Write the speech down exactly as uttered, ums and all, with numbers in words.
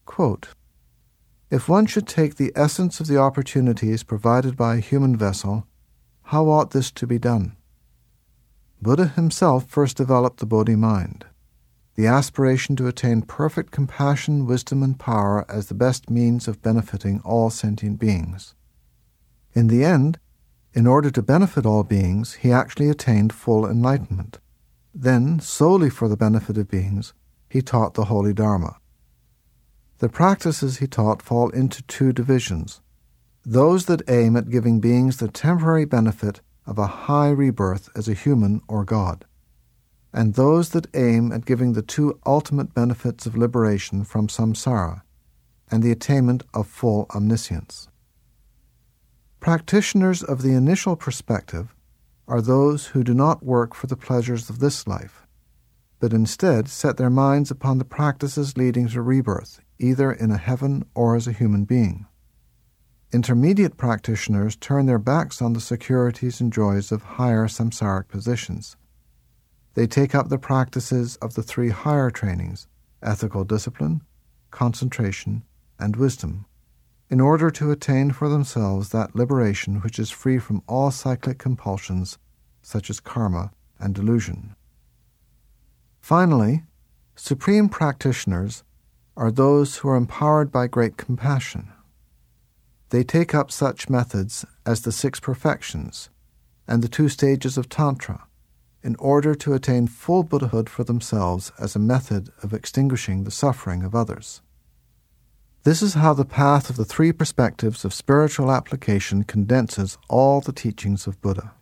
Quote, "If one should take the essence of the opportunities provided by a human vessel, how ought this to be done? Buddha himself first developed the Bodhi mind, the aspiration to attain perfect compassion, wisdom, and power as the best means of benefiting all sentient beings. In the end, in order to benefit all beings, he actually attained full enlightenment. Then, solely for the benefit of beings, he taught the Holy Dharma. The practices he taught fall into two divisions: those that aim at giving beings the temporary benefit of a high rebirth as a human or God, and those that aim at giving the two ultimate benefits of liberation from samsara and the attainment of full omniscience. Practitioners of the initial perspective are those who do not work for the pleasures of this life, but instead set their minds upon the practices leading to rebirth, either in a heaven or as a human being. Intermediate practitioners turn their backs on the securities and joys of higher samsaric positions. They take up the practices of the three higher trainings, ethical discipline, concentration, and wisdom, in order to attain for themselves that liberation which is free from all cyclic compulsions such as karma and delusion. Finally, supreme practitioners are those who are empowered by great compassion. They take up such methods as the six perfections and the two stages of Tantra in order to attain full Buddhahood for themselves as a method of extinguishing the suffering of others. This is how the path of the three perspectives of spiritual application condenses all the teachings of Buddha.